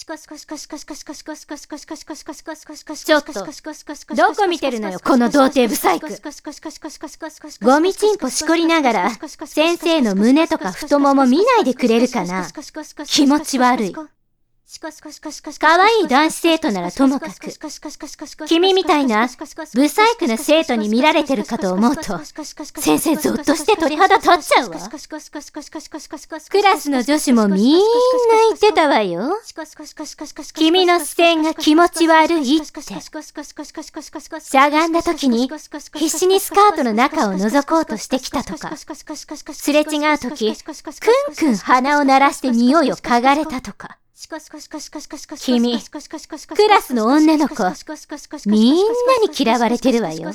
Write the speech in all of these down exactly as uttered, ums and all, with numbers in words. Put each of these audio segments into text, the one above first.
ちょっと、どこ見てるのよ、この童貞ブサイク。ゴミチンポしこりながら、先生の胸とか太もも見ないでくれるかな。気持ち悪い。可愛い男子生徒ならともかく、君みたいなブサイクな生徒に見られてるかと思うと、先生ゾッとして鳥肌立っちゃうわ。クラスの女子もみんな言ってたわよ。君の視線が気持ち悪いって。しゃがんだ時に必死にスカートの中を覗こうとしてきたとか、すれ違う時、くんくん鼻を鳴らして匂いを嗅がれたとか。君、クラスの女の子、みんなに嫌われてるわよ。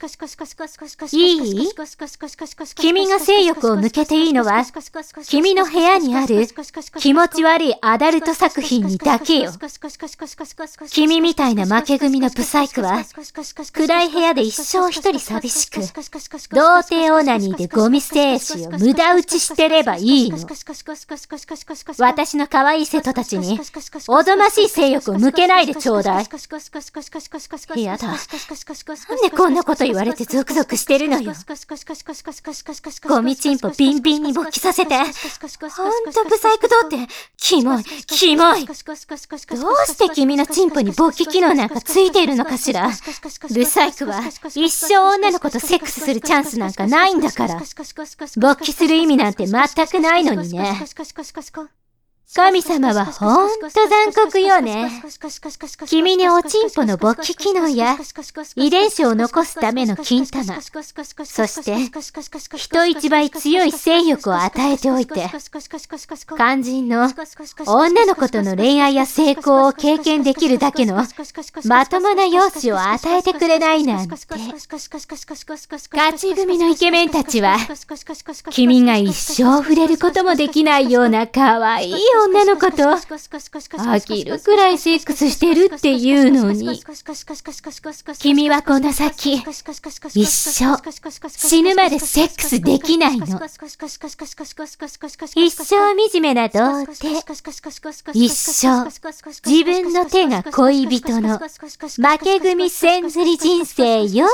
いい？君が性欲を向けていいのは、君の部屋にある気持ち悪いアダルト作品にだけよ。君みたいな負け組のブサイクは、暗い部屋で一生一人寂しく、童貞オナニーでゴミ精子を無駄打ちしてればいいの。私の可愛い生徒たちにおぞましい性欲を向けないでちょうだい。やだ。なんでこんなこと言われてゾクゾクしてるのよ。ゴミチンポビンビンに勃起させて。ほんとブサイク童貞。キモい、キモい。どうして君のチンポに勃起機能なんかついているのかしら。ブサイクは一生女の子とセックスするチャンスなんかないんだから。勃起する意味なんて全くないのにね。神様はほんと残酷よね。君におちんぽの勃起機能や遺伝子を残すための金玉、そして人一倍強い性欲を与えておいて、肝心の女の子との恋愛や成功を経験できるだけのまともな容姿を与えてくれないなんて。勝ち組のイケメンたちは、君が一生触れることもできないような可愛い女の子と飽きるくらいセックスしてるっていうのに、君はこの先一生死ぬまでセックスできないの。一生惨めな童貞、一生自分の手が恋人の負け組千釣り人生よ。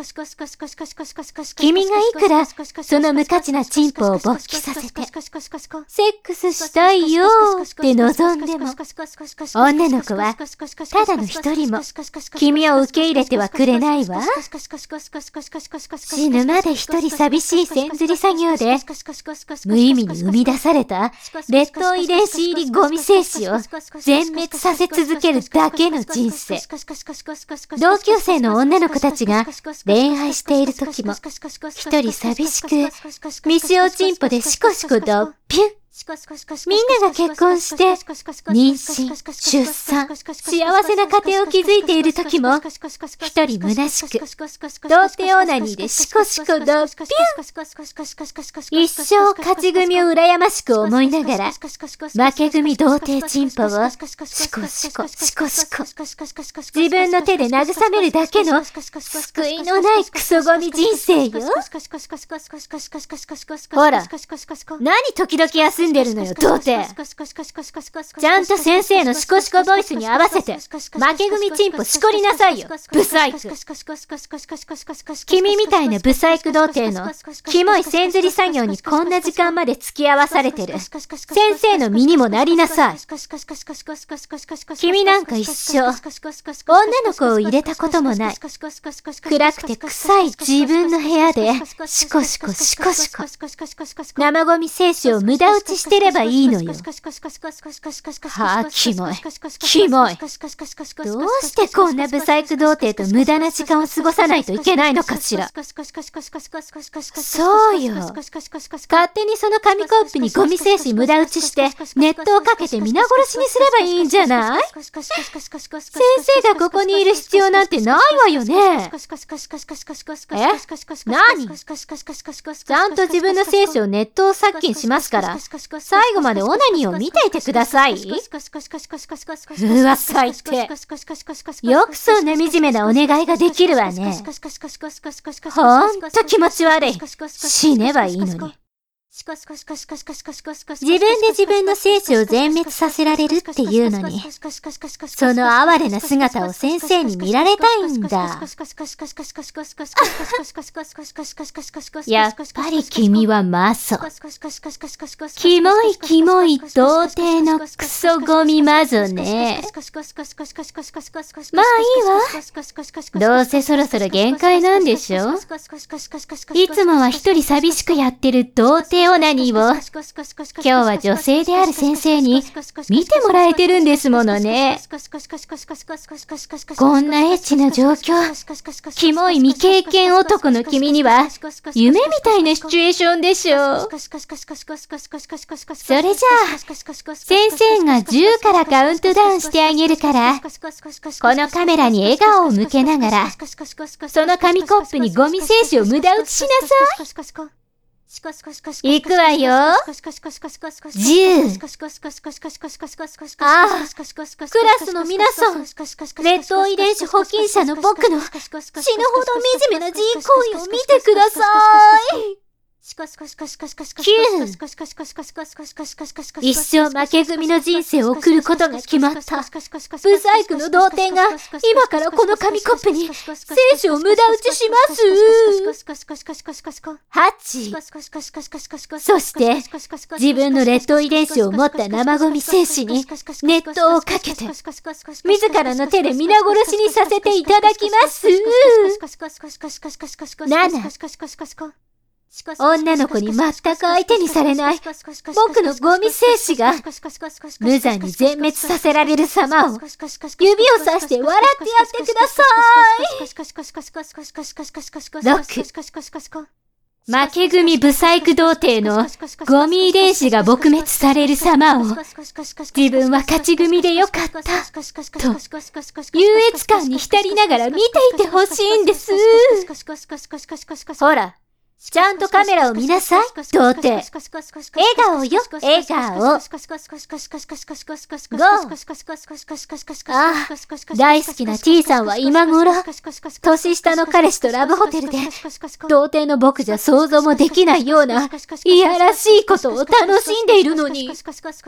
君がいくらその無価値なチンポを勃起させてセックスしたいよって望んでも、女の子はただの一人も君を受け入れてはくれないわ。死ぬまで一人寂しい千釣り作業で無意味に生み出された劣等遺伝子入りゴミ精子を全滅させ続けるだけの人生。同級生の女の子たちが恋愛している時も一人寂しく未使用チンポでシコシコドッピュン。みんなが結婚して、妊娠、出産、幸せな家庭を築いている時も、一人虚しく、童貞オナニーでシコシコドッピュン。一生勝ち組を羨ましく思いながら、負け組童貞チンポを、シコシコ、シコシコ。自分の手で慰めるだけの、救いのないクソゴミ人生よ。ほら、何時々休んでるのよ、童貞。ちゃんと先生のシコシコボイスに合わせて、負け組チンポしこりなさいよ、ブサイク。君みたいなブサイク童貞の、キモい千釣り作業にこんな時間まで付き合わされてる。先生の身にもなりなさい。君なんか一生、女の子を入れたこともない。暗くて臭い自分の部屋で、シコシコシコシコ。生ゴミ精子を無駄打ちしてればいいのよ。はあ、キモい。キモい。どうしてこんなブサイク童貞と無駄な時間を過ごさないといけないのかしら。そうよ。勝手にその紙コップにゴミ精子無駄打ちして、熱湯をかけて皆殺しにすればいいんじゃない？先生がここにいる必要なんてないわよね。え？何？ちゃんと自分の精子を熱湯殺菌しますから、最後までオナニーを見ていてください。うわ、最低。よくそんな惨めなお願いができるわね。ほんと気持ち悪い。死ねばいいのに。 自分で自分の精子を全滅させられるっていうのに、その哀れな姿を先生に見られたいんだ。やっぱり君はマゾ。キモいキモい童貞のクソゴミマゾね。まあいいわ。どうせそろそろ限界なんでしょ。いつもは一人寂しくやってる童貞オナニーを、今日は女性である先生に見てもらえてるんですものね。こんなエッチな状況、キモい未経験男の君には夢みたいなシチュエーションでしょう。それじゃあ、先生がじゅうからカウントダウンしてあげるから、このカメラに笑顔を向けながら、その紙コップにゴミ精子を無駄打ちしなさい。行くわよ。じゅう。ああ、クラスの皆さん、劣等遺伝子保菌者の僕の死ぬほど惨めな人行為を見てください。きゅう。一生負け組の人生を送ることが決まった。ブサイクの童貞が今からこの紙コップに精子を無駄打ちします。はち。そして、自分の劣等遺伝子を持った生ゴミ精子に熱湯をかけて、自らの手で皆殺しにさせていただきます。なな。女の子に全く相手にされない僕のゴミ精子が無残に全滅させられる様を指をさして笑ってやってください。ろく. 負け組ブサイク童貞のゴミ遺伝子が撲滅される様を自分は勝ち組でよかったと優越感に浸りながら見ていてほしいんです。ほら、ちゃんとカメラを見なさい、童貞。笑顔よ、笑顔。ゴー。ああ、大好きな T さんは今頃、年下の彼氏とラブホテルで、童貞の僕じゃ想像もできないような、いやらしいことを楽しんでいるのに。よん.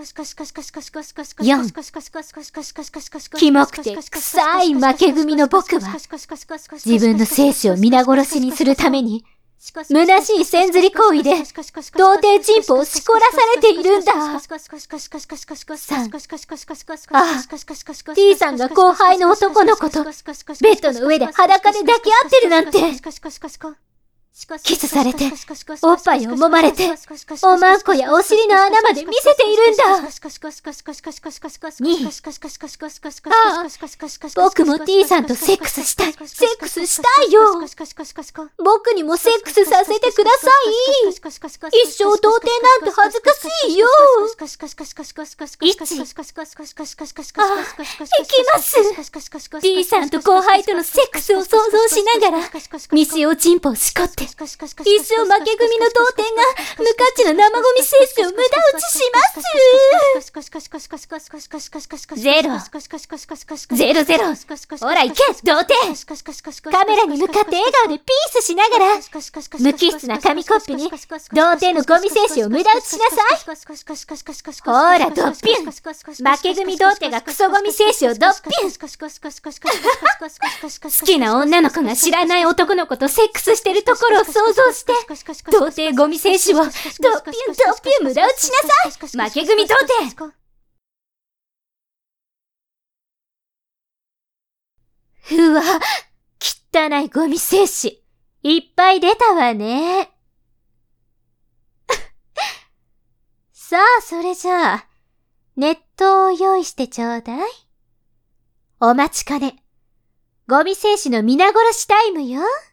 キモくて臭い負け組の僕は、自分の精子を皆殺しにするために、虚しい線ずり行為で、童貞チンポをしこらされているんだ。さん. ああ、T さんが後輩の男の子と、ベッドの上で裸で抱き合ってるなんて。キスされて、おっぱいを揉まれて、おまんこやお尻の穴まで見せているんだ。に. ああ、僕も T さんとセックスしたい。セックスしたいよ。僕にもセックスさせてください。一生童貞なんて恥ずかしいよ。いち. ああ、行きます。T さんと後輩とのセックスを想像しながら、未使用チンポをしこって、一生負け組の童貞が無価値な生ゴミ精子を無駄打ちします。ゼロ。ゼロゼロ。ほら行け、童貞。カメラに向かって笑顔でピースしながら、無機質な紙コップに童貞のゴミ精子を無駄打ちしなさい。ほら、ドッピュン。負け組童貞がクソゴミ精子をドッピュン。好きな女の子が知らない男の子とセックスしてるところを想像して、童貞ゴミ精子をドッピュンドッピュン無駄打ちしなさい。負け組童貞。うわ、汚いゴミ精子、いっぱい出たわね。さあ、それじゃあ、熱湯を用意してちょうだい。お待ちかね。ゴミ精子の皆殺しタイムよ。